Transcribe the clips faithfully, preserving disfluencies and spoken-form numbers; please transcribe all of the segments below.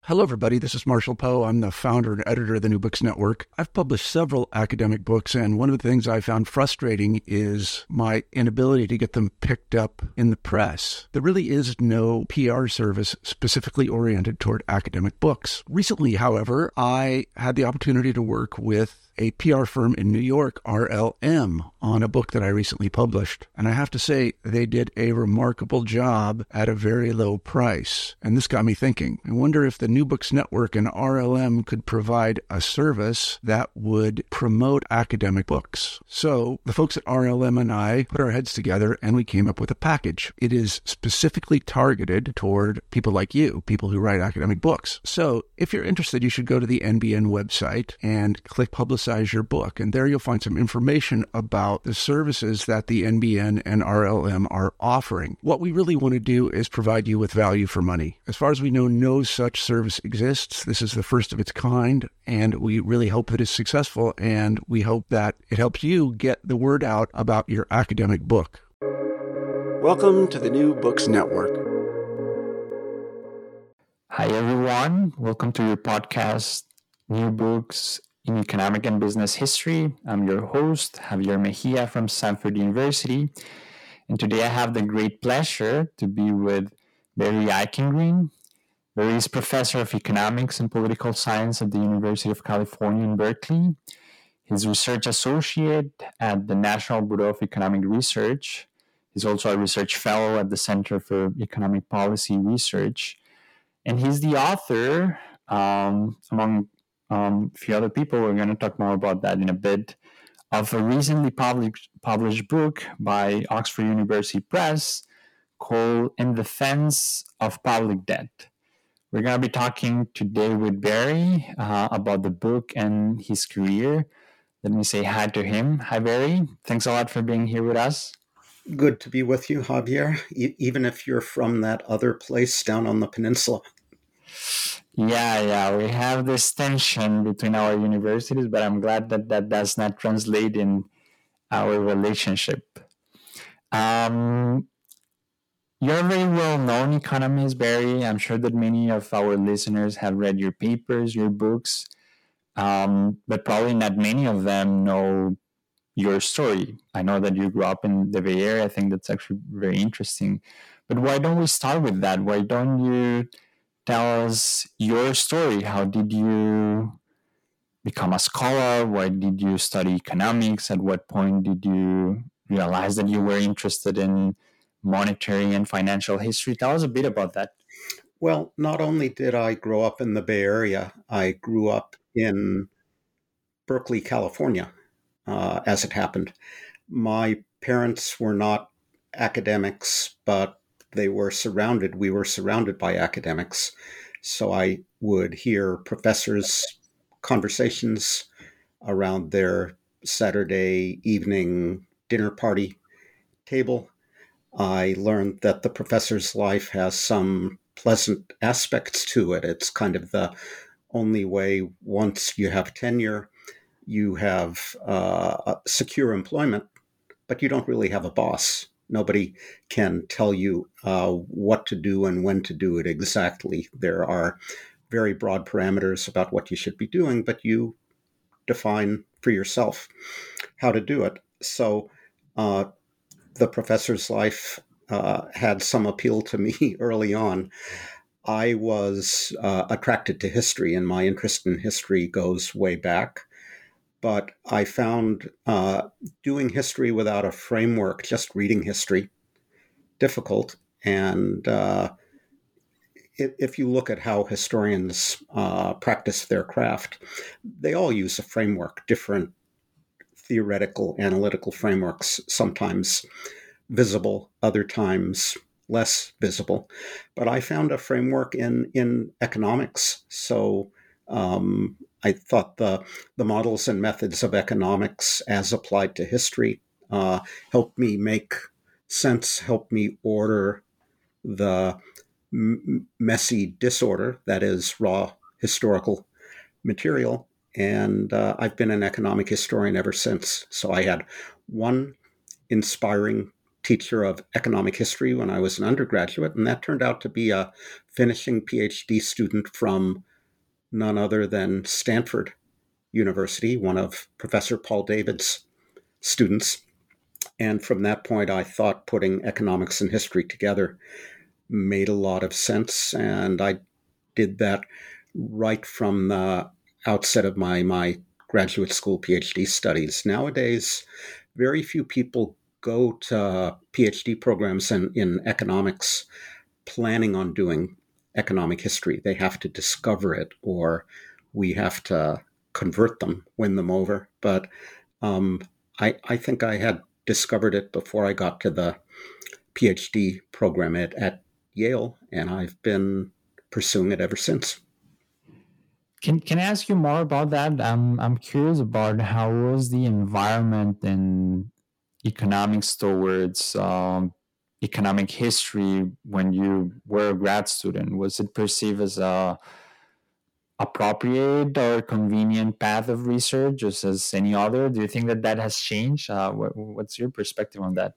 Hello, everybody. This is Marshall Poe. I'm the founder and editor of the New Books Network. I've published several academic books, and one of the things I found frustrating is my inability to get them picked up in the press. There really is no P R service specifically oriented toward academic books. Recently, however, I had the opportunity to work with a P R firm in New York, R L M, on a book that I recently published. And I have to say, they did a remarkable job at a very low price. And this got me thinking. I wonder if the New Books Network and R L M could provide a service that would promote academic books. So the folks at R L M and I put our heads together and we came up with a package. It is specifically targeted toward people like you, people who write academic books. So if you're interested, you should go to the N B N website and click Publicize your book. And there you'll find some information about the services that the N B N and R L M are offering. What we really want to do is provide you with value for money. As far as we know, no such service exists. This is the first of its kind, and we really hope that it's successful, and we hope that it helps you get the word out about your academic book. Welcome to the New Books Network. Hi, everyone. Welcome to your podcast, New Books in Economic and Business History. I'm your host, Javier Mejia from Stanford University. And today I have the great pleasure to be with Barry Eichengreen. Barry is professor of economics and political science at the University of California in Berkeley. He's research associate at the National Bureau of Economic Research. He's also a research fellow at the Center for Economic Policy Research. And he's the author, um, among Um, a few other people, we're going to talk more about that in a bit, of a recently published, published book by Oxford University Press called In Defense of Public Debt. We're going to be talking today with Barry uh, about the book and his career. Let me say hi to him. Hi, Barry. Thanks a lot for being here with us. Good to be with you, Javier, e- even if you're from that other place down on the peninsula. Yeah, yeah, we have this tension between our universities, but I'm glad that that does not translate in our relationship. Um, you're a very well-known economist, Barry. I'm sure that many of our listeners have read your papers, your books, um, but probably not many of them know your story. I know that you grew up in the Bay Area. I think that's actually very interesting. But why don't we start with that? Why don't you tell us your story? How did you become a scholar? Why did you study economics? At what point did you realize that you were interested in monetary and financial history? Tell us a bit about that. Well, not only did I grow up in the Bay Area, I grew up in Berkeley, California, uh, as it happened. My parents were not academics, but they were surrounded, we were surrounded by academics. So I would hear professors' conversations around their Saturday evening dinner party table. I learned that the professor's life has some pleasant aspects to it. It's kind of the only way, once you have tenure, you have uh, secure employment, but you don't really have a boss. Nobody can tell you uh, what to do and when to do it exactly. There are very broad parameters about what you should be doing, but you define for yourself how to do it. So uh, the professor's life uh, had some appeal to me early on. I was uh, attracted to history, and my interest in history goes way back. But I found uh, doing history without a framework, just reading history, difficult. And uh, if, if you look at how historians uh, practice their craft, they all use a framework, different theoretical, analytical frameworks, sometimes visible, other times less visible. But I found a framework in, in economics. So um, I thought the, the models and methods of economics as applied to history uh, helped me make sense, helped me order the m- messy disorder that is raw historical material. And uh, I've been an economic historian ever since. So I had one inspiring teacher of economic history when I was an undergraduate, and that turned out to be a finishing PhD student from none other than Stanford University, one of Professor Paul David's students. And from that point, I thought putting economics and history together made a lot of sense, and I did that right from the outset of my, my graduate school PhD studies. Nowadays, very few people go to PhD programs in, in economics planning on doing economic history. They have to discover it, or we have to convert them, win them over. But um, I, I think I had discovered it before I got to the PhD program at, at Yale, and I've been pursuing it ever since. Can Can I ask you more about that? I'm I'm curious about how was the environment in economics towards um, economic history when you were a grad student. Was it perceived as a appropriate or convenient path of research, just as any other? Do you think that that has changed? Uh, what, what's your perspective on that?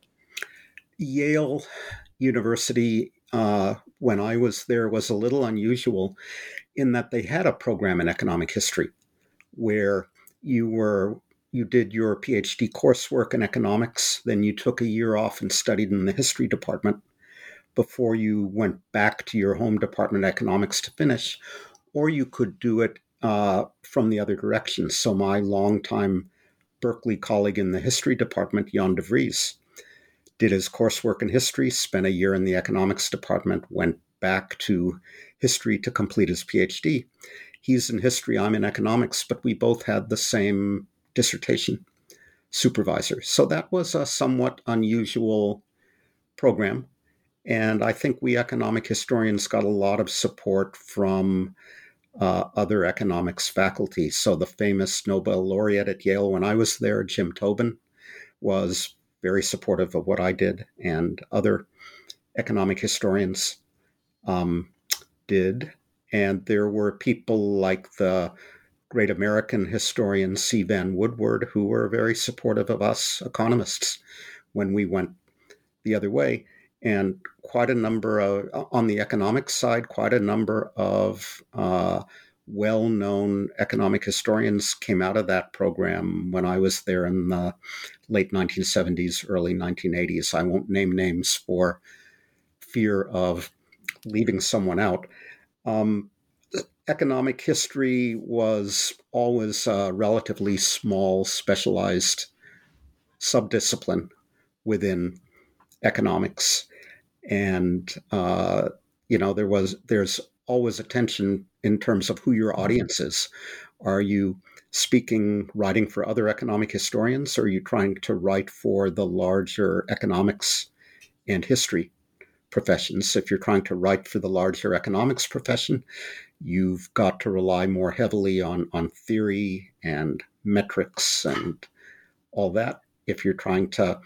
Yale University, uh, when I was there, was a little unusual in that they had a program in economic history where you were you did your PhD coursework in economics, then you took a year off and studied in the history department before you went back to your home department economics to finish, or you could do it uh, from the other direction. So my longtime Berkeley colleague in the history department, Jan de Vries, did his coursework in history, spent a year in the economics department, went back to history to complete his PhD. He's in history, I'm in economics, but we both had the same dissertation supervisor. So that was a somewhat unusual program. And I think we economic historians got a lot of support from uh, other economics faculty. So the famous Nobel laureate at Yale when I was there, Jim Tobin, was very supportive of what I did, and other economic historians um, did. And there were people like the great American historian C. Van Woodward, who were very supportive of us economists when we went the other way. And quite a number of, on the economic side, quite a number of uh, well-known economic historians came out of that program when I was there in the late nineteen seventies, early nineteen eighties. I won't name names for fear of leaving someone out. Um, economic history was always a relatively small, specialized subdiscipline within economics. And, uh, you know, there was, there's always a tension in terms of who your audience is. Are you speaking, writing for other economic historians, or are you trying to write for the larger economics and history professions? If you're trying to write for the larger economics profession, you've got to rely more heavily on, on theory and metrics and all that. If you're trying to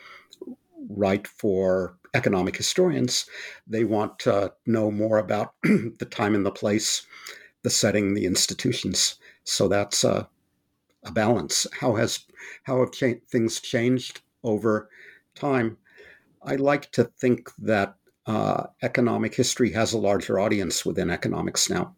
write for economic historians, they want to know more about the time and the place, the setting, the institutions. So that's a, a balance. How has how have cha- things changed over time? I like to think that uh, economic history has a larger audience within economics now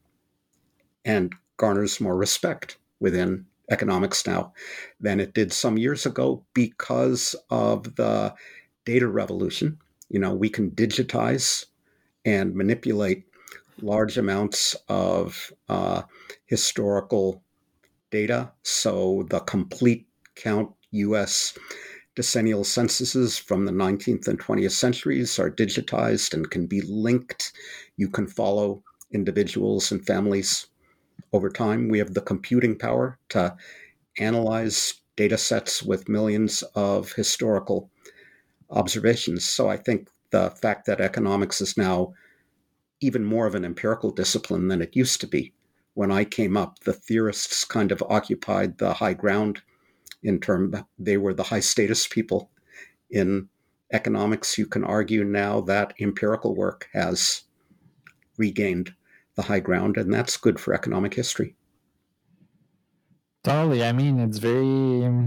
and garners more respect within economics now than it did some years ago because of the data revolution. You know, we can digitize and manipulate large amounts of uh, historical data. So the complete count U S decennial censuses from the nineteenth and twentieth centuries are digitized and can be linked. You can follow individuals and families over time. We have the computing power to analyze data sets with millions of historical observations. So I think the fact that economics is now even more of an empirical discipline than it used to be. When I came up, the theorists kind of occupied the high ground in terms, they were the high status people in economics. You can argue now that empirical work has regained the high ground, and that's good for economic history. Totally. I mean, it's very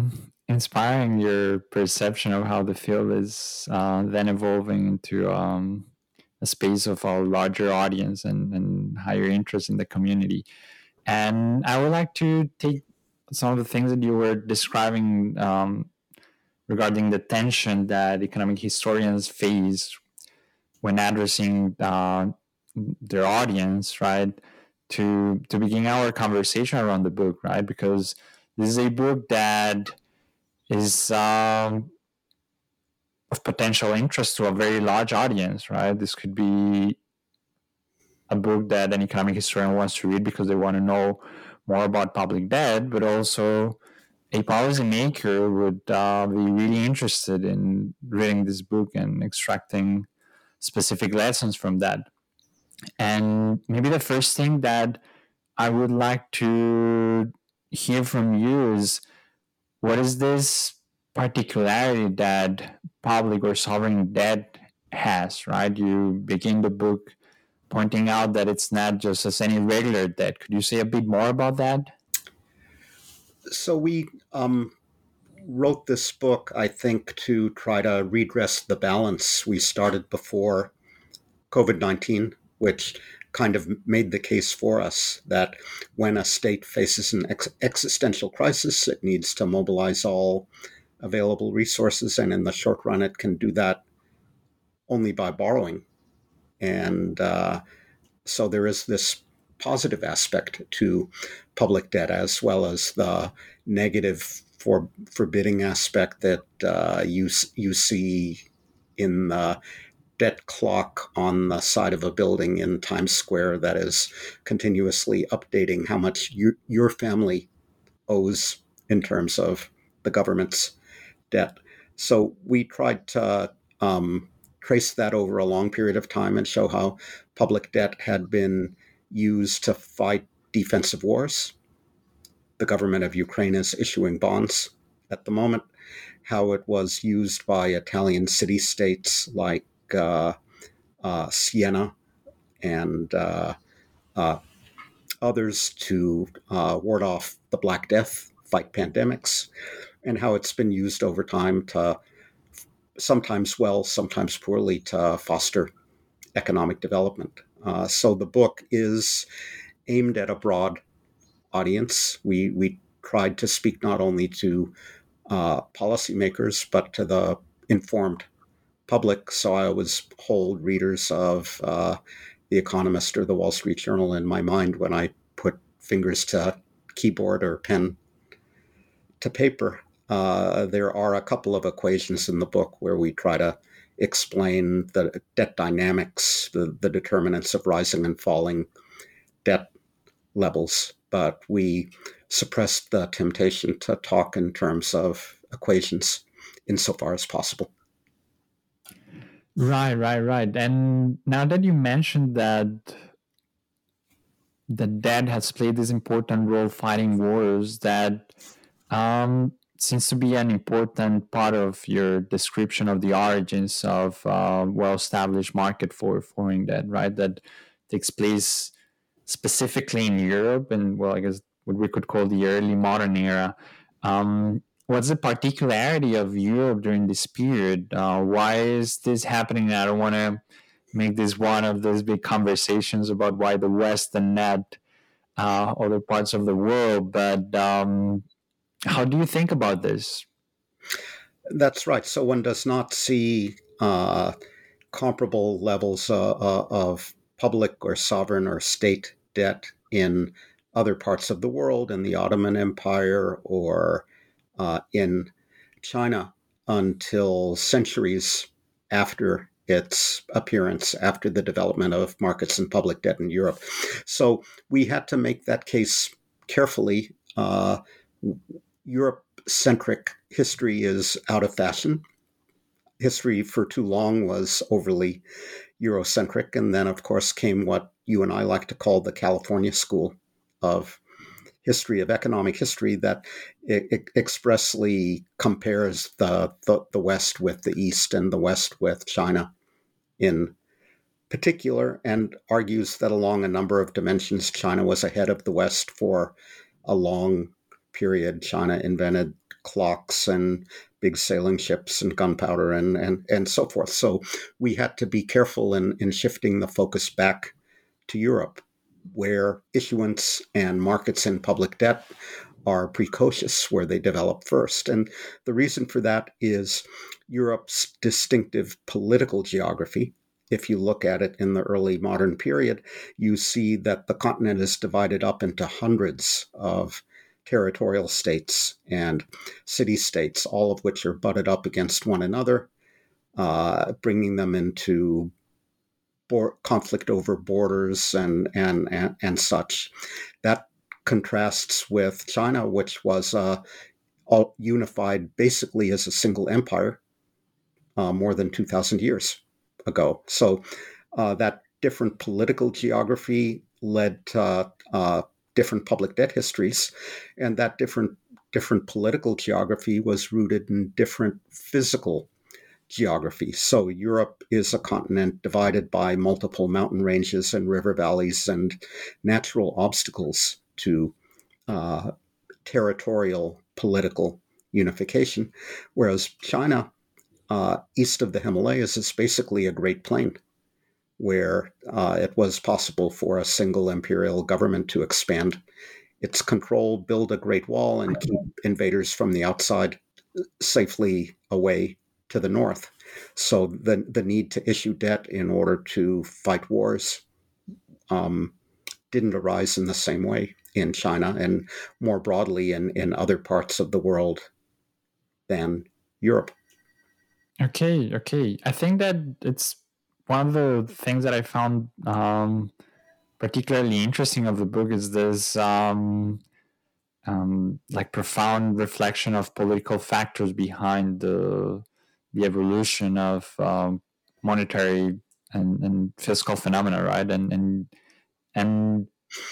inspiring, your perception of how the field is uh, then evolving into um, a space of a larger audience and, and higher interest in the community. And I would like to take some of the things that you were describing um, regarding the tension that economic historians face when addressing uh, their audience, right? To to begin our conversation around the book, right? Because this is a book that is um, of potential interest to a very large audience, right? This could be a book that an economic historian wants to read because they want to know more about public debt, but also a policymaker would uh, be really interested in reading this book and extracting specific lessons from that. And maybe the first thing that I would like to hear from you is, what is this particularity that public or sovereign debt has, right? You begin the book pointing out that it's not just as any regular debt. Could you say a bit more about that? So we um, wrote this book, I think, to try to redress the balance we started before COVID nineteen, which kind of made the case for us that when a state faces an ex- existential crisis, it needs to mobilize all available resources. And in the short run, it can do that only by borrowing. And uh, so there is this positive aspect to public debt, as well as the negative for forbidding aspect that uh, you you see in the debt clock on the side of a building in Times Square that is continuously updating how much you, your family owes in terms of the government's debt. So we tried to um, trace that over a long period of time and show how public debt had been used to fight defensive wars. The government of Ukraine is issuing bonds at the moment. How it was used by Italian city-states like uh, uh, Siena and uh, uh, others to uh, ward off the Black Death, fight pandemics, and how it's been used over time to, sometimes well, sometimes poorly, to foster economic development. Uh, so the book is aimed at a broad audience. We we tried to speak not only to uh, policymakers, but to the informed public. So I always hold readers of uh, The Economist or The Wall Street Journal in my mind when I put fingers to keyboard or pen to paper. Uh, there are a couple of equations in the book where we try to explain the debt dynamics, the, the determinants of rising and falling debt levels, but we suppressed the temptation to talk in terms of equations insofar as possible. Right, right, right. And now that you mentioned that the debt has played this important role fighting wars, that um, seems to be an important part of your description of the origins of uh, well-established market for foreign debt, right? That takes place specifically in Europe and, well, I guess what we could call the early modern era. Um, what's the particularity of Europe during this period? Uh, why is this happening? I don't want to make this one of those big conversations about why the West and not uh, other parts of the world, but um, how do you think about this? That's right. So one does not see uh, comparable levels uh, uh, of public or sovereign or state debt in other parts of the world, in the Ottoman Empire or uh, in China, until centuries after its appearance, after the development of markets and public debt in Europe. So we had to make that case carefully. Uh, Europe-centric history is out of fashion. History for too long was overly Eurocentric. And then, of course, came what you and I like to call the California School of History, of Economic History, that it, it expressly compares the, the, the West with the East and the West with China in particular, and argues that along a number of dimensions, China was ahead of the West for a long period, China invented clocks and big sailing ships and gunpowder and, and, and so forth. So we had to be careful in, in shifting the focus back to Europe, where issuance and markets in public debt are precocious, where they develop first. And the reason for that is Europe's distinctive political geography. If you look at it in the early modern period, you see that the continent is divided up into hundreds of territorial states and city-states, all of which are butted up against one another, uh, bringing them into Bo- conflict over borders and, and and and such. That contrasts with China, which was uh, all unified basically as a single empire uh, more than two thousand years ago. So uh, that different political geography led to uh, different public debt histories, and that different different political geography was rooted in different physical geography. So Europe is a continent divided by multiple mountain ranges and river valleys and natural obstacles to uh, territorial political unification, whereas China, uh, east of the Himalayas, is basically a great plain where uh, it was possible for a single imperial government to expand its control, build a great wall, and keep invaders from the outside safely away to the north. So the the need to issue debt in order to fight wars um, didn't arise in the same way in China and more broadly in, in other parts of the world than Europe. Okay, okay. I think that it's one of the things that I found um, particularly interesting of the book is this um, um, like profound reflection of political factors behind the the evolution of um, monetary and, and fiscal phenomena, right? And and and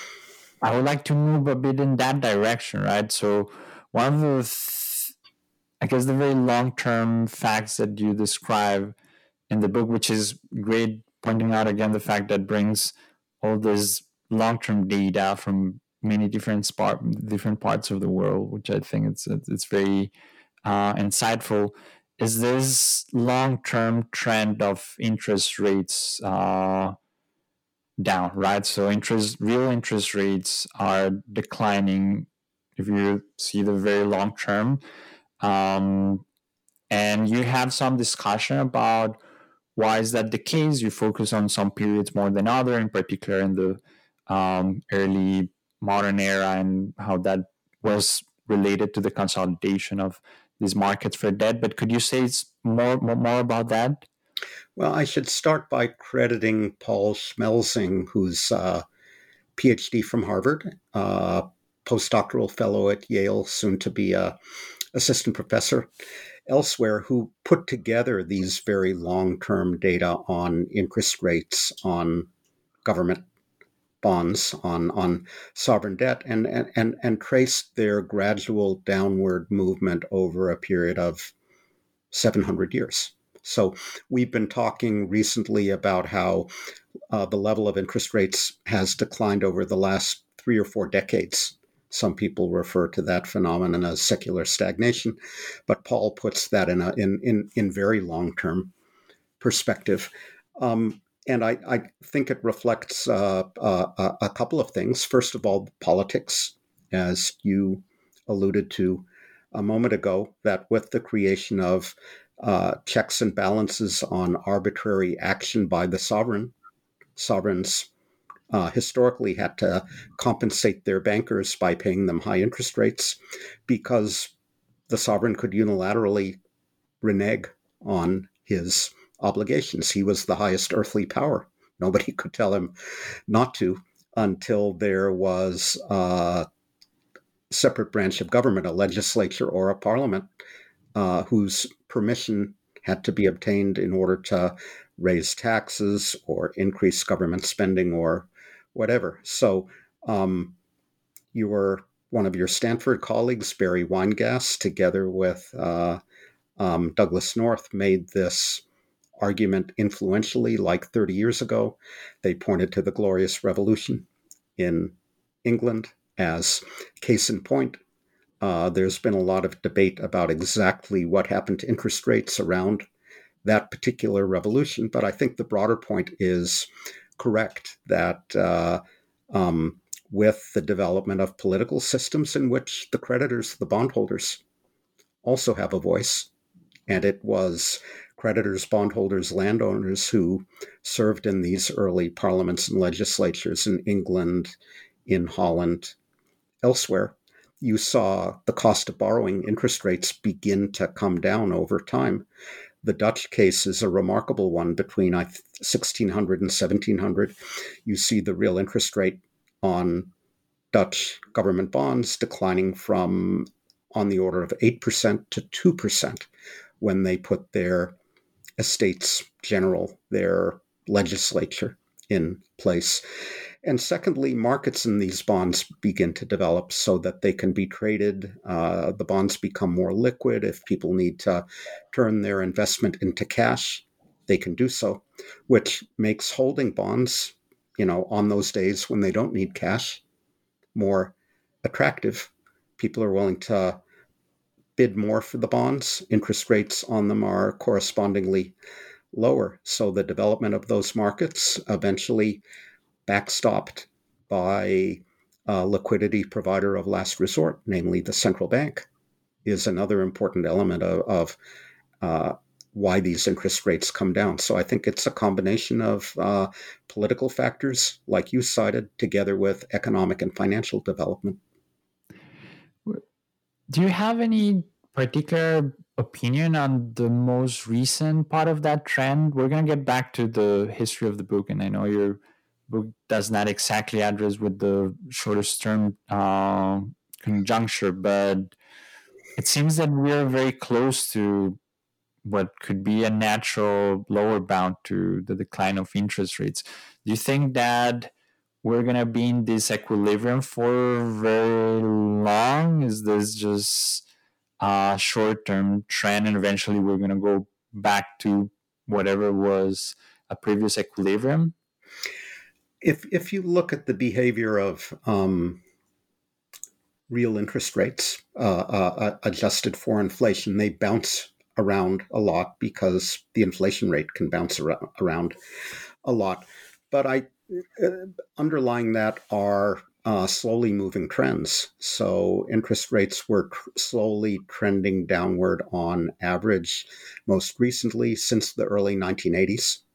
I would like to move a bit in that direction, right? So one of the, th- I guess, the very long-term facts that you describe in the book, which is great, pointing out again the fact that brings all this long-term data from many different spot, different parts of the world, which I think it's it's very uh, insightful. Is this long-term trend of interest rates uh, down, right? So interest, real interest rates are declining if you see the very long term. Um, and you have some discussion about why is that the case. You focus on some periods more than other, in particular in the um, early modern era, and how that was related to the consolidation of these markets for debt. But could you say more more, more about that? Well, I should start by crediting Paul Schmelzing, who's a PhD from Harvard, uh, postdoctoral fellow at Yale, soon to be a assistant professor elsewhere, who put together these very long-term data on interest rates, on government bonds, on, on sovereign debt, and, and, and traced their gradual downward movement over a period of seven hundred years. So we've been talking recently about how uh, the level of interest rates has declined over the last three or four decades. Some people refer to that phenomenon as secular stagnation, but Paul puts that in a in in, in very long-term perspective. Um, and I, I think it reflects uh, uh, a couple of things. First of all, politics, as you alluded to a moment ago, that with the creation of uh, checks and balances on arbitrary action by the sovereign, sovereigns uh, historically had to compensate their bankers by paying them high interest rates because the sovereign could unilaterally renege on his obligations. He was the highest earthly power. Nobody could tell him not to until there was a separate branch of government, a legislature or a parliament, uh, whose permission had to be obtained in order to raise taxes or increase government spending or whatever. So um, you were one of your Stanford colleagues, Barry Weingast, together with uh, um, Douglas North, made this argument influentially like thirty years ago. They pointed to the Glorious Revolution in England as case in point Uh, there's been a lot of debate about exactly what happened to interest rates around that particular revolution. But I think the broader point is correct that uh, um, with the development of political systems in which the creditors, the bondholders, also have a voice, and it was creditors, bondholders, landowners who served in these early parliaments and legislatures in England, in Holland, elsewhere, you saw the cost of borrowing, interest rates begin to come down over time. The Dutch case is a remarkable one. Between sixteen hundred and seventeen hundred, you see the real interest rate on Dutch government bonds declining from on the order of eight percent to two percent when they put their Estates General, their legislature, in place. And secondly, markets in these bonds begin to develop so that they can be traded. Uh, the bonds become more liquid. If people need to turn their investment into cash, they can do so, which makes holding bonds, you know, on those days when they don't need cash, more attractive. People are willing to bid more for the bonds. Interest rates on them are correspondingly lower. So the development of those markets, eventually backstopped by a liquidity provider of last resort, namely the central bank, is another important element of, of uh, why these interest rates come down. So I think it's a combination of uh, political factors, like you cited, together with economic and financial development. Do you have any particular opinion on the most recent part of that trend? We're going to get back to the history of the book, and I know your book does not exactly address with the shortest term uh, conjuncture, but it seems that we're very close to what could be a natural lower bound to the decline of interest rates. Do you think that we're going to be in this equilibrium for very long? Is this just a short-term trend and eventually we're going to go back to whatever was a previous equilibrium? If if you look at the behavior of um, real interest rates uh, uh, adjusted for inflation, they bounce around a lot because the inflation rate can bounce around a lot. But I uh, underlying that are uh, slowly moving trends. So interest rates were tr- slowly trending downward on average, most recently since the early nineteen eighties.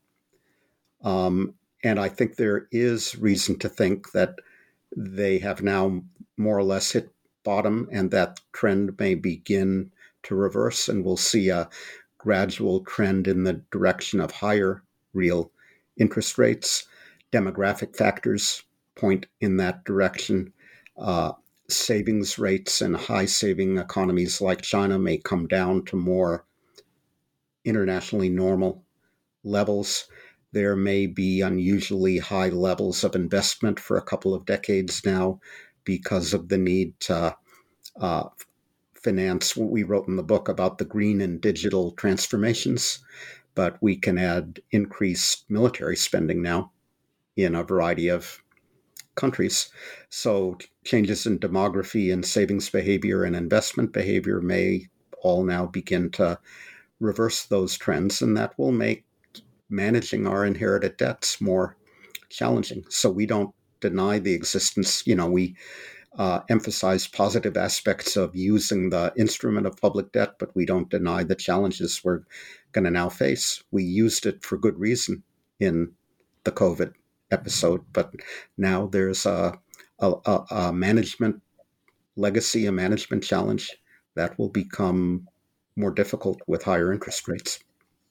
Um, And I think there is reason to think that they have now more or less hit bottom and that trend may begin to reverse, and we'll see a gradual trend in the direction of higher real interest rates. Demographic factors point in that direction. Uh, savings rates in high saving economies like China may come down to more internationally normal levels. There may be unusually high levels of investment for a couple of decades now because of the need to uh, finance what we wrote in the book about the green and digital transformations. But we can add increased military spending now in a variety of countries. So changes in demography and savings behavior and investment behavior may all now begin to reverse those trends, and that will make managing our inherited debts more challenging. So we don't deny the existence, you know, we uh, emphasize positive aspects of using the instrument of public debt, but we don't deny the challenges we're going to now face. We used it for good reason in the COVID episode, but now there's a, a, a management legacy, a management challenge that will become more difficult with higher interest rates.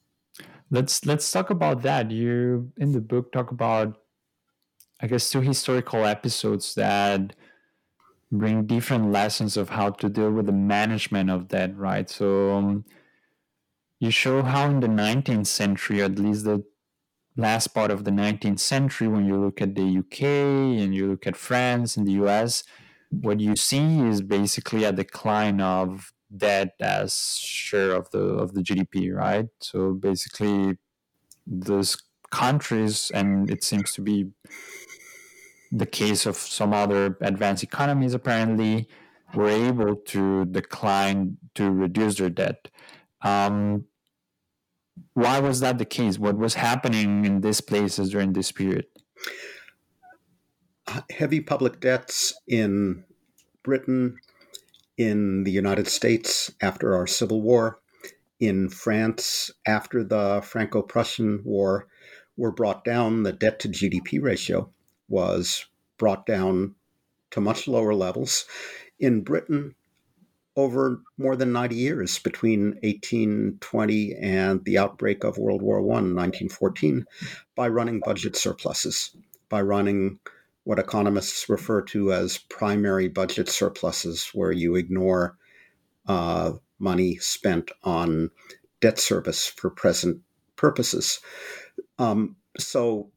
Let's let's talk about that. You in the book talk about, I guess, two historical episodes that bring different lessons of how to deal with the management of debt, right? So um, you show how in the nineteenth century, at least the last part of the nineteenth century, when you look at the U K and you look at France and the U S, what you see is basically a decline of debt as share of the of the G D P, right? So basically those countries, and it seems to be the case of some other advanced economies apparently, were able to decline to reduce their debt. Um, why was that the case? What was happening in these places during this period? Heavy public debts in Britain, in the United States after our Civil War, in France after the Franco-Prussian War were brought down. The debt to G D P ratio was brought down to much lower levels. In Britain, over more than ninety years, between eighteen twenty and the outbreak of World War One, nineteen fourteen, by running budget surpluses, by running what economists refer to as primary budget surpluses, where you ignore uh, money spent on debt service for present purposes. Um, so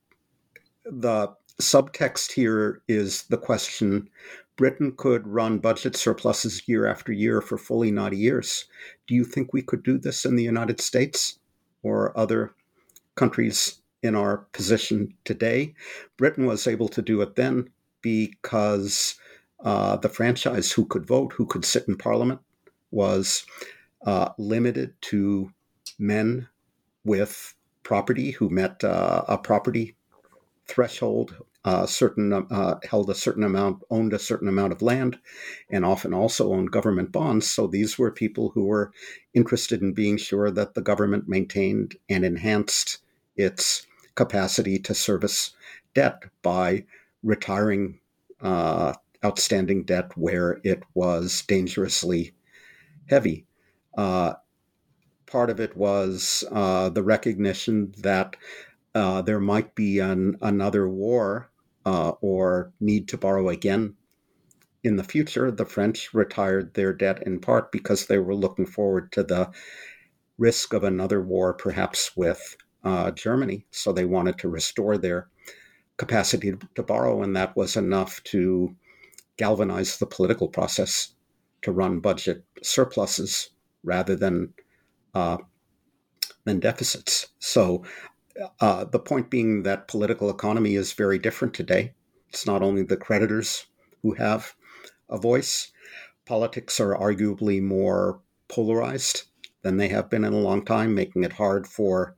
the subtext here is the question: Britain could run budget surpluses year after year for fully ninety years. Do you think we could do this in the United States or other countries in our position today? Britain was able to do it then because uh, the franchise, who could vote, who could sit in Parliament, was uh, limited to men with property who met uh, a property threshold, uh, certain uh, held a certain amount, owned a certain amount of land, and often also owned government bonds. So these were people who were interested in being sure that the government maintained and enhanced its capacity to service debt by retiring uh, outstanding debt where it was dangerously heavy. Uh, part of it was uh, the recognition that uh, there might be an, another war uh, or need to borrow again in the future. The French retired their debt in part because they were looking forward to the risk of another war, perhaps with uh, Germany. So they wanted to restore their capacity to borrow, and that was enough to galvanize the political process to run budget surpluses rather than uh, than deficits. So uh, the point being that political economy is very different today. It's not only the creditors who have a voice. Politics are arguably more polarized than they have been in a long time, making it hard for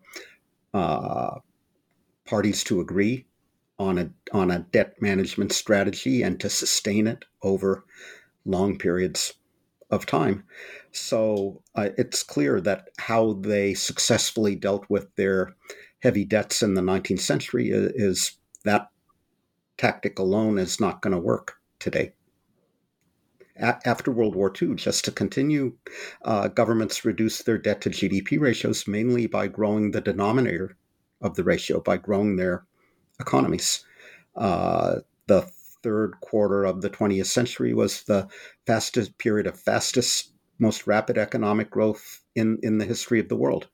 uh, parties to agree on a on a debt management strategy and to sustain it over long periods of time. So uh, it's clear that how they successfully dealt with their heavy debts in the nineteenth century is, is that tactic alone is not going to work today. A- after World War Two, just to continue, uh, governments reduced their debt to G D P ratios mainly by growing the denominator of the ratio, by growing their economies. Uh, the third quarter of the twentieth century was the fastest period of fastest, most rapid economic growth in, in the history of the world.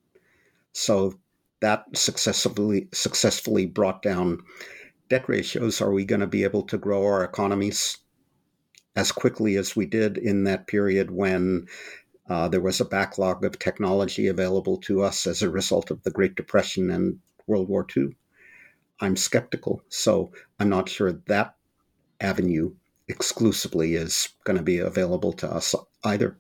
So that successfully successfully brought down debt ratios. Are we going to be able to grow our economies as quickly as we did in that period when uh, there was a backlog of technology available to us as a result of the Great Depression and World War Two? I'm skeptical. So I'm not sure that avenue exclusively is going to be available to us either.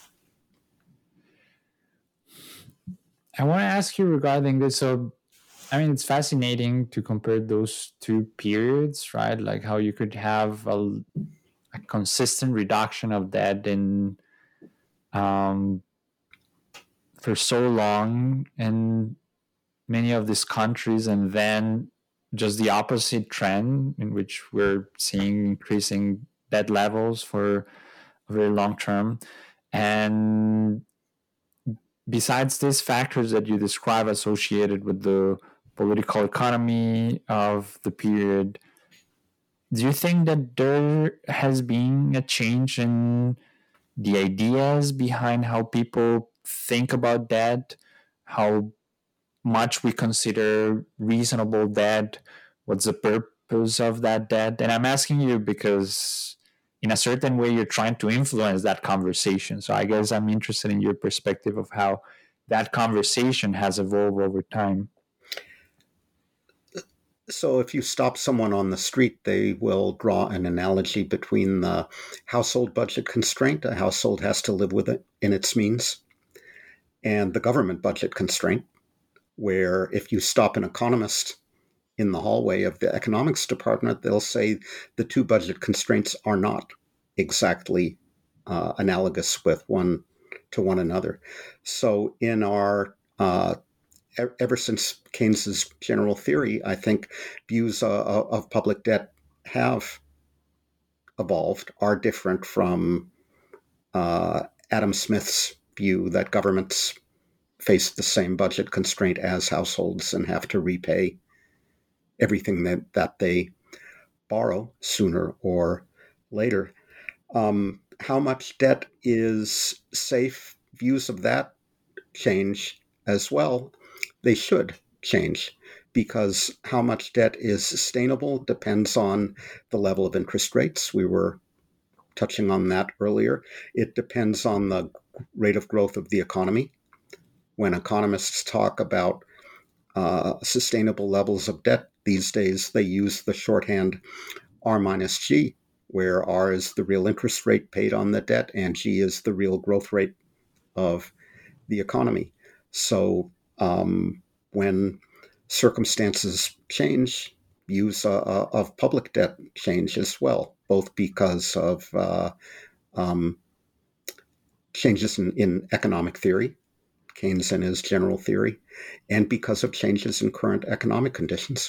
I want to ask you regarding this. So, I mean, it's fascinating to compare those two periods, right? Like how you could have a, a consistent reduction of debt in um, for so long in many of these countries, and then just the opposite trend in which we're seeing increasing debt levels for a very long term. And besides these factors that you describe associated with the political economy of the period, do you think that there has been a change in the ideas behind how people think about debt, how much we consider reasonable debt, what's the purpose of that debt? And I'm asking you because in a certain way you're trying to influence that conversation. So I guess I'm interested in your perspective of how that conversation has evolved over time. So if you stop someone on the street, they will draw an analogy between the household budget constraint a household has to live with it in its means, and the government budget constraint, where if you stop an economist in the hallway of the economics department, they'll say the two budget constraints are not exactly uh, analogous with one to one another. So in our uh, ever since Keynes's general theory, I think views uh, of public debt have evolved, are different from uh, Adam Smith's view that governments face the same budget constraint as households and have to repay everything that, that they borrow sooner or later. Um, how much debt is safe? Views of that change as well. They should change, because how much debt is sustainable depends on the level of interest rates. We were touching on that earlier. It depends on the rate of growth of the economy. When economists talk about uh, sustainable levels of debt these days, they use the shorthand R minus G, where R is the real interest rate paid on the debt and G is the real growth rate of the economy. So um, when circumstances change, views uh, of public debt change as well, both because of uh, um, changes in, in economic theory, Keynes and his general theory, and because of changes in current economic conditions.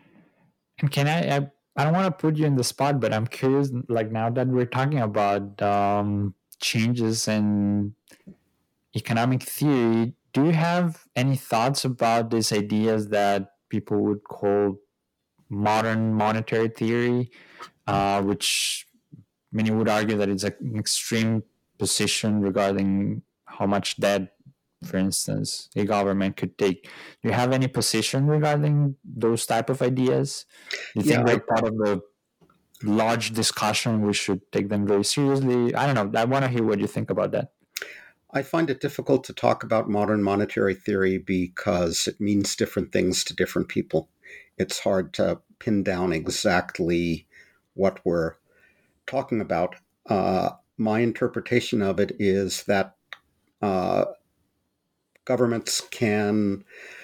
And can I, I, I don't want to put you in the spot, but I'm curious, like now that we're talking about um, changes in economic theory, do you have any thoughts about these ideas that people would call modern monetary theory, uh, which many would argue that it's an extreme position regarding how much debt, for instance, a government could take? Do you have any position regarding those type of ideas? Do you Yeah, think they're I, part of the large discussion? We should take them very seriously? I don't know. I want to hear what you think about that. I find it difficult to talk about modern monetary theory because it means different things to different people. It's hard to pin down exactly what we're talking about. Uh, my interpretation of it is that uh, governments can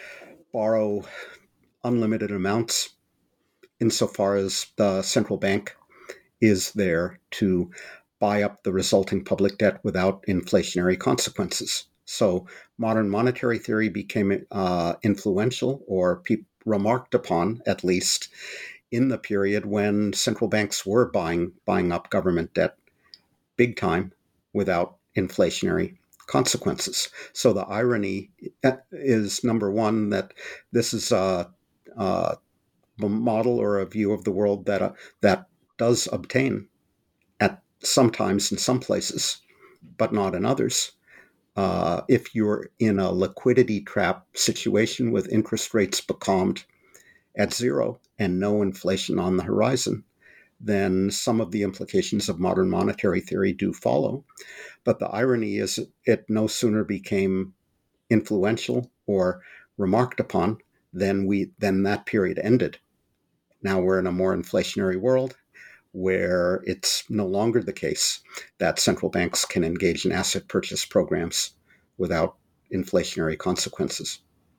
borrow unlimited amounts insofar as the central bank is there to buy up the resulting public debt without inflationary consequences. So modern monetary theory became uh, influential, or pe- remarked upon at least, in the period when central banks were buying buying up government debt big time without inflationary consequences. So the irony is, number one, that this is a, a model or a view of the world that uh, that does obtain at sometimes in some places, but not in others. Uh, if you're in a liquidity trap situation with interest rates becalmed at zero and no inflation on the horizon, then some of the implications of modern monetary theory do follow. But the irony is it no sooner became influential or remarked upon than we than that period ended. Now we're in a more inflationary world where it's no longer the case that central banks can engage in asset purchase programs without inflationary consequences.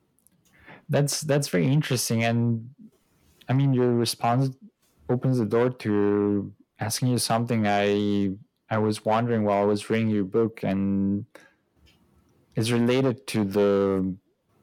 That's that's very interesting, and I mean your response opens the door to asking you something I I was wondering while I was reading your book, and it's related to the,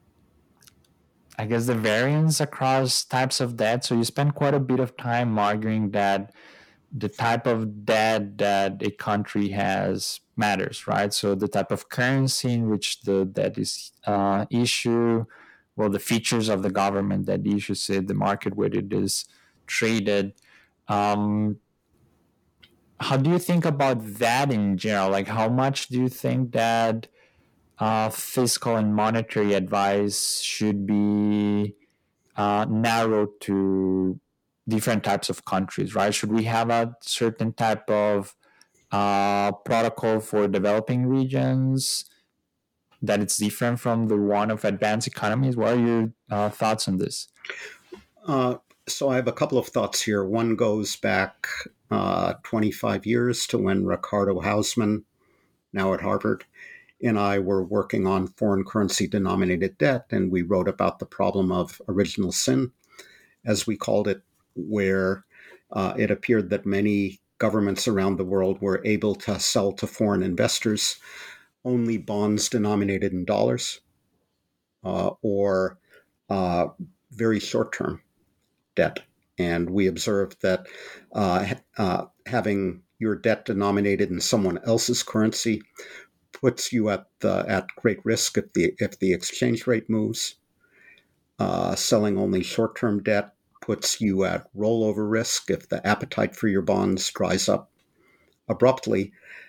I guess, the variance across types of debt. So you spend quite a bit of time arguing that the type of debt that a country has matters, right? So the type of currency in which the debt is uh, issued, well, the features of the government that issues it, the market where it is traded. Um, how do you think about that in general? Like, how much do you think that uh, fiscal and monetary advice should be uh, narrowed to different types of countries, right? Should we have a certain type of uh, protocol for developing regions that it's different from the one of advanced economies? What are your uh, thoughts on this? Uh, So I have a couple of thoughts here. One goes back uh, twenty-five years to when Ricardo Hausmann, now at Harvard, and I were working on foreign currency denominated debt, and we wrote about the problem of original sin, as we called it, where uh, it appeared that many governments around the world were able to sell to foreign investors only bonds denominated in dollars uh, or uh, very short-term debt. And we observed that uh, uh, having your debt denominated in someone else's currency puts you at the, at great risk if the if the exchange rate moves. Uh, selling only short-term debt puts you at rollover risk if the appetite for your bonds dries up abruptly.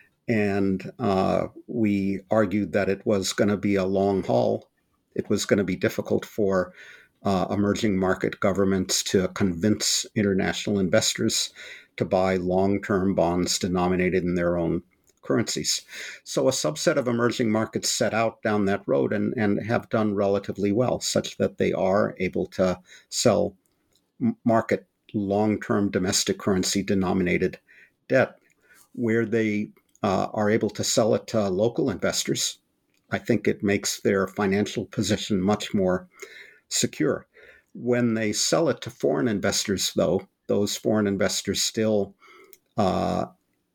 And uh, we argued that it was going to be a long haul. It was going to be difficult for uh, emerging market governments to convince international investors to buy long-term bonds denominated in their own currencies. So a subset of emerging markets set out down that road and, and have done relatively well, such that they are able to sell market long-term domestic currency denominated debt. Where they uh, are able to sell it to local investors, I think it makes their financial position much more secure. When they sell it to foreign investors, though, those foreign investors still uh,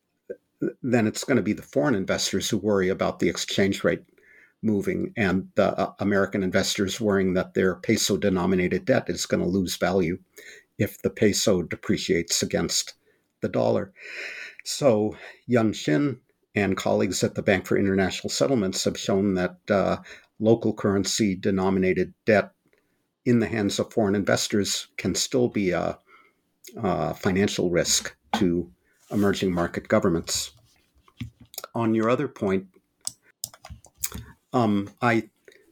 then it's going to be the foreign investors who worry about the exchange rate moving, and the uh, American investors worrying that their peso-denominated debt is going to lose value if the peso depreciates against the dollar. So Yun Shin and colleagues at the Bank for International Settlements have shown that uh, local currency-denominated debt in the hands of foreign investors can still be a, a financial risk to emerging market governments. On your other point, um, I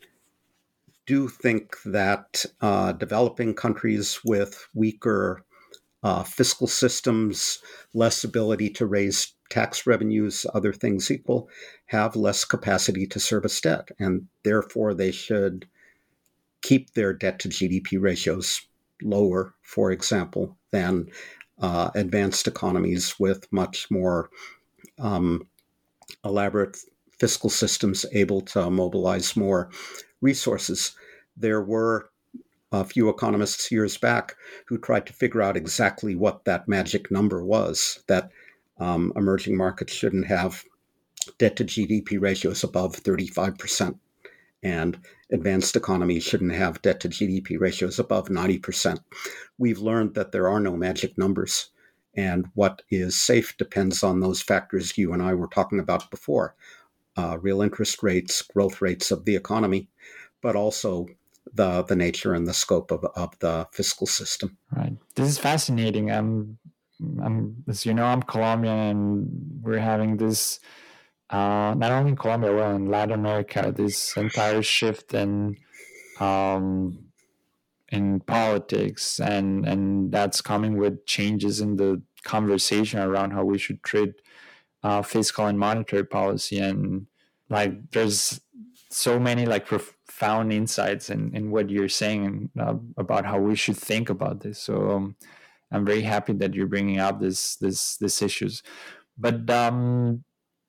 do think that uh, developing countries with weaker uh, fiscal systems, less ability to raise tax revenues, other things equal, have less capacity to service debt, and therefore they should keep their debt to G D P ratios lower, for example, than uh, advanced economies with much more um, elaborate fiscal systems able to mobilize more resources. There were a few economists years back who tried to figure out exactly what that magic number was, that um, emerging markets shouldn't have debt to G D P ratios above thirty-five percent, and advanced economies shouldn't have debt to G D P ratios above ninety percent. We've learned that there are no magic numbers, and what is safe depends on those factors you and I were talking about before, uh, real interest rates, growth rates of the economy, but also the the nature and the scope of, of the fiscal system. Right. This is fascinating. I'm, I'm, as you know, I'm Colombian, and we're having this, uh, not only in Colombia, well, in Latin America, this entire shift in, um, in politics, and and that's coming with changes in the conversation around how we should treat uh, fiscal and monetary policy. And like, there's so many like profound insights in, in what you're saying uh, about how we should think about this. So um, I'm very happy that you're bringing up this this this issues. But um,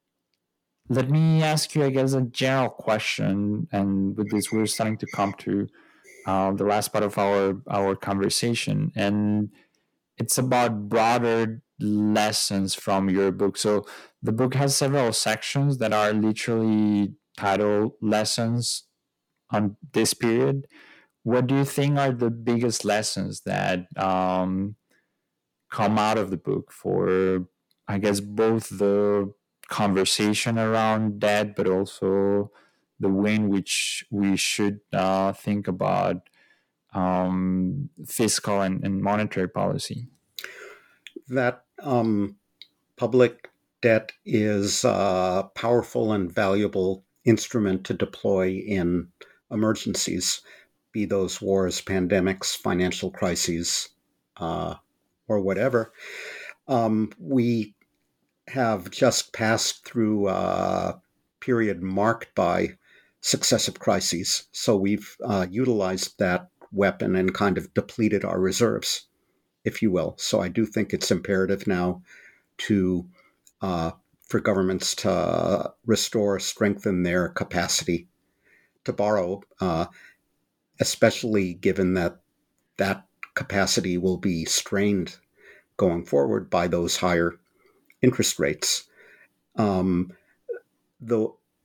let me ask you, I guess, a general question. And with this, we're starting to come to uh, the last part of our our conversation, and it's about broader lessons from your book. So the book has several sections that are literally titled Lessons on this period. What do you think are the biggest lessons that um, come out of the book for, I guess, both the conversation around debt, but also the way in which we should uh, think about um, fiscal and, and monetary policy? That um, public debt is a powerful and valuable instrument to deploy in emergencies, be those wars, pandemics, financial crises, uh, or whatever. Um, we have just passed through a period marked by successive crises. So we've uh, utilized that weapon and kind of depleted our reserves. if you will. So I do think it's imperative now to uh, for governments to restore, strengthen their capacity to borrow, uh, especially given that that capacity will be strained going forward by those higher interest rates. Um, the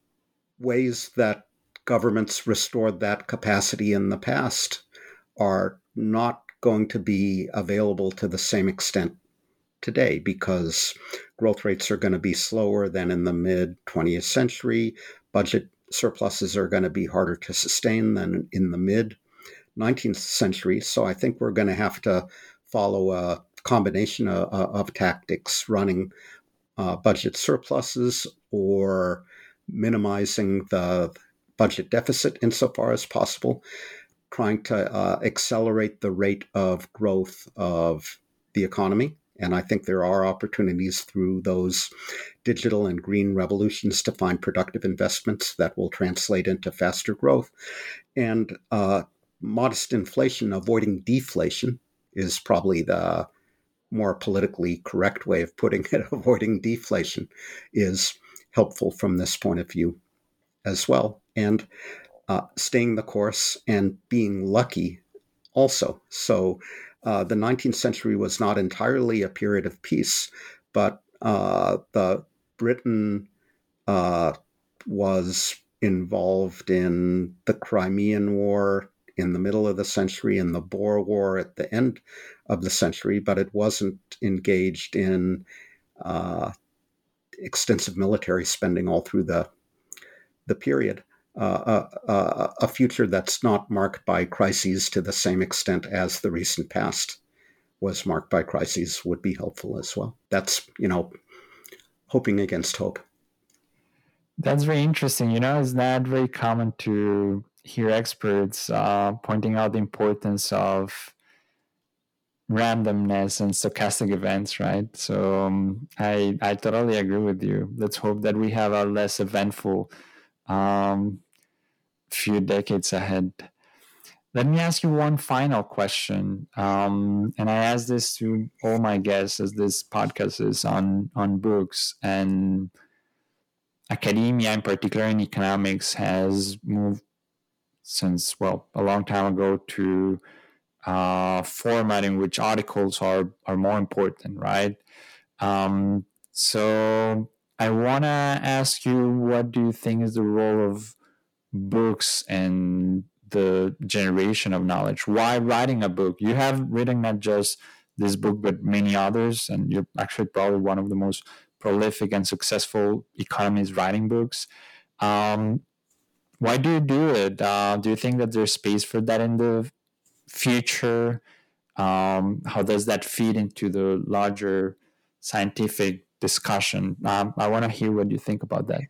ways that governments restored that capacity in the past are not going to be available to the same extent today, because growth rates are going to be slower than in the mid twentieth century. Budget surpluses are going to be harder to sustain than in the mid nineteenth century. So I think we're going to have to follow a combination of, of tactics, running uh, budget surpluses or minimizing the budget deficit insofar as possible, trying to uh, accelerate the rate of growth of the economy. And I think there are opportunities through those digital and green revolutions to find productive investments that will translate into faster growth. And uh, modest inflation, avoiding deflation, is probably the more politically correct way of putting it. Avoiding deflation is helpful from this point of view as well. And uh, staying the course and being lucky also. So uh, the nineteenth century was not entirely a period of peace, but uh, the Britain uh, was involved in the Crimean War in the middle of the century and the Boer War at the end of the century, but it wasn't engaged in uh, extensive military spending all through the the period. Uh, a, a, a future that's not marked by crises to the same extent as the recent past was marked by crises would be helpful as well. That's, you know, hoping against hope. That's very interesting. You know, it's not very common to hear experts uh, pointing out the importance of randomness and stochastic events, right? So um, I I totally agree with you. Let's hope that we have a less eventful um, few decades ahead. Let me ask you one final question, um, and I ask this to all my guests, as this podcast is on on books, and academia, in particular in economics, has moved since, well, a long time ago to uh, format in which articles are are more important, right? Um, so I want to ask you, what do you think is the role of books and the generation of knowledge? Why writing a book? You have written not just this book, but many others, and you're actually probably one of the most prolific and successful economists writing books. Um, why do you do it? Uh, do you think that there's space for that in the future? Um, how does that feed into the larger scientific discussion? Um, I want to hear what you think about that.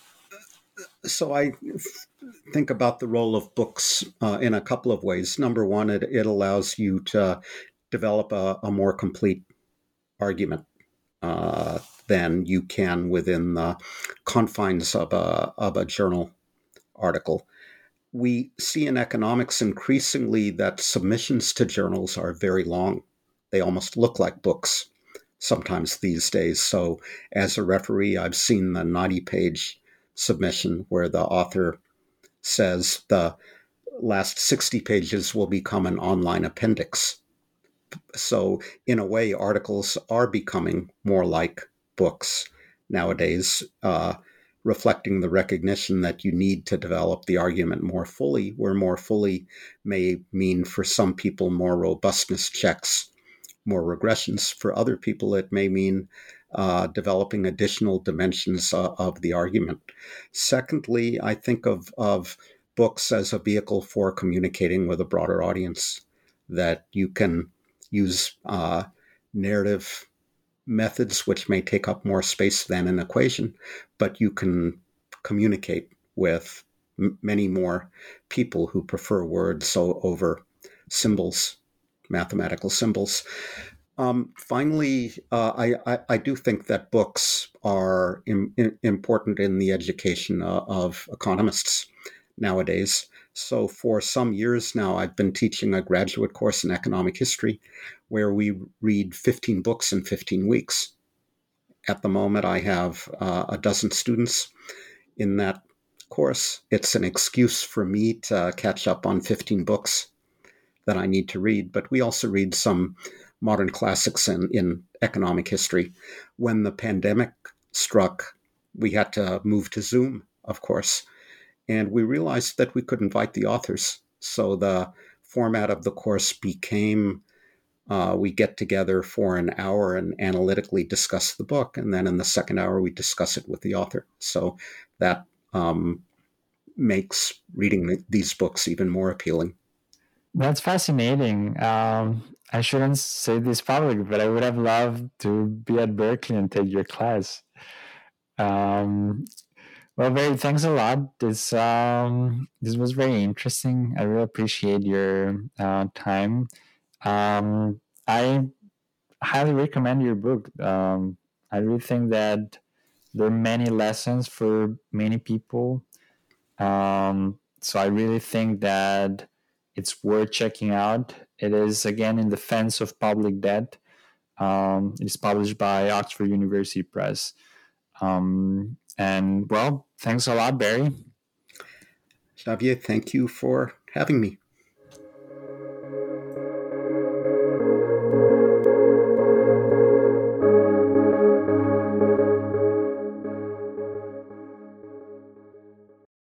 So I think about the role of books uh, in a couple of ways. Number one, it, it allows you to develop a, a more complete argument uh, than you can within the confines of a, of a journal article. We see in economics increasingly that submissions to journals are very long. They almost look like books sometimes these days. So as a referee, I've seen the ninety-page submission where the author says the last sixty pages will become an online appendix. So in a way, articles are becoming more like books nowadays, uh, reflecting the recognition that you need to develop the argument more fully, where more fully may mean for some people more robustness checks, more regressions. For other people, it may mean uh, developing additional dimensions uh, of the argument. Secondly, I think of, of books as a vehicle for communicating with a broader audience, that you can use uh, narrative methods, which may take up more space than an equation, but you can communicate with m- many more people who prefer words so over symbols, mathematical symbols. Um, finally, uh, I, I, I do think that books are im- important in the education uh, of economists nowadays. So for some years now, I've been teaching a graduate course in economic history where we read fifteen books in fifteen weeks. At the moment, I have uh, a dozen students in that course. It's an excuse for me to catch up on fifteen books that I need to read, but we also read some modern classics in, in economic history. When the pandemic struck, we had to move to Zoom, of course, and we realized that we could invite the authors. So the format of the course became uh, we get together for an hour and analytically discuss the book, and then in the second hour we discuss it with the author. So that um, makes reading these books even more appealing. That's fascinating. Um, I shouldn't say this publicly, but I would have loved to be at Berkeley and take your class. Um, well, Barry, thanks a lot. This um, this was very interesting. I really appreciate your uh, time. Um, I highly recommend your book. Um, I really think that there are many lessons for many people. Um, so I really think that it's worth checking out. It is, again, In Defense of Public Debt. Um, it is published by Oxford University Press. Um, and, well, thanks a lot, Barry. Xavier, thank you for having me.